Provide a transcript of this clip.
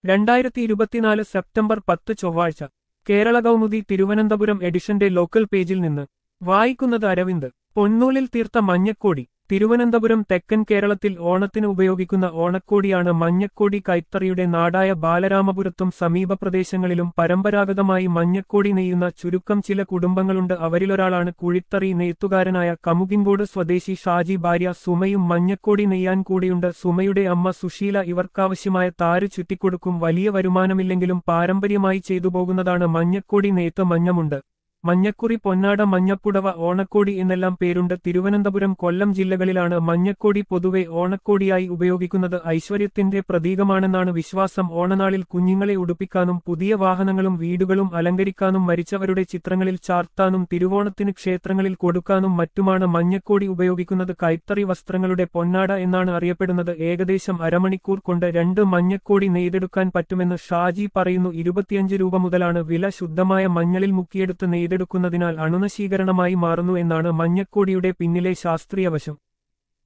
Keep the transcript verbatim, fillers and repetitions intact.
രണ്ടായിരത്തി ഇരുപത്തിനാല് സെപ്റ്റംബർ പത്ത് ചൊവ്വാഴ്ച കേരള കൗമുദി തിരുവനന്തപുരം എഡിഷന്റെ ലോക്കൽ പേജിൽ നിന്ന് വായിക്കുന്നത് അരവിന്ദ്. പൊന്നൂലിൽ തീർത്ത മഞ്ഞക്കോടി. തിരുവനന്തപുരം തെക്കൻ കേരളത്തിൽ ഓണത്തിന് ഉപയോഗിക്കുന്ന ഓണക്കോടിയാണ് മഞ്ഞക്കോടി. കൈത്തറിയുടെ നാടായ ബാലരാമപുരത്തും സമീപ പ്രദേശങ്ങളിലും പരമ്പരാഗതമായി മഞ്ഞക്കോടി നെയ്യുന്ന ചുരുക്കം ചില കുടുംബങ്ങളുണ്ട്. അവരിലൊരാളാണ് കുഴിത്തറി നെയ്ത്തുകാരനായ കമുകിൻകോട് സ്വദേശി ഷാജി. ഭാര്യ സുമയും മഞ്ഞക്കോടി നെയ്യാൻ കൂടിയുണ്ട്. സുമയുടെ അമ്മ സുശീല ഇവർക്കാവശ്യമായ താര് ചുറ്റിക്കൊടുക്കും. വലിയ വരുമാനമില്ലെങ്കിലും പാരമ്പര്യമായി ചെയ്തുപോകുന്നതാണ് മഞ്ഞക്കോടി നെയ്ത്ത്. മഞ്ഞമുണ്ട്, മഞ്ഞക്കുറി, പൊന്നാട, മഞ്ഞപ്പുടവ, ഓണക്കോടി എന്നെല്ലാം പേരുണ്ട്. തിരുവനന്തപുരം, കൊല്ലം ജില്ലകളിലാണ് മഞ്ഞക്കോടി പൊതുവെ ഓണക്കോടിയായി ഉപയോഗിക്കുന്നത്. ഐശ്വര്യത്തിന്റെ പ്രതീകമാണെന്നാണ് വിശ്വാസം. ഓണനാളിൽ കുഞ്ഞുങ്ങളെ ഉടുപ്പിക്കാനും പുതിയ വാഹനങ്ങളും വീടുകളും അലങ്കരിക്കാനും മരിച്ചവരുടെ ചിത്രങ്ങളിൽ ചാർത്താനും തിരുവോണത്തിന് ക്ഷേത്രങ്ങളിൽ കൊടുക്കാനും മറ്റുമാണ് മഞ്ഞക്കോടി ഉപയോഗിക്കുന്നത്. കൈത്തറി വസ്ത്രങ്ങളുടെ പൊന്നാട എന്നാണ് അറിയപ്പെടുന്നത്. ഏകദേശം അരമണിക്കൂർ കൊണ്ട് രണ്ട് മഞ്ഞക്കോടി നെയ്തെടുക്കാൻ പറ്റുമെന്ന് ഷാജി പറയുന്നു. ഇരുപത്തിയഞ്ച് രൂപ മുതലാണ് വില. ശുദ്ധമായ മഞ്ഞളിൽ മുക്കിയെടുത്ത് നെയ്തെടുക്കുന്നതിനാൽ അണുനശീകരണമായി മാറുന്നു എന്നാണ് മഞ്ഞക്കോടിയുടെ പിന്നിലെ ശാസ്ത്രീയ വശം.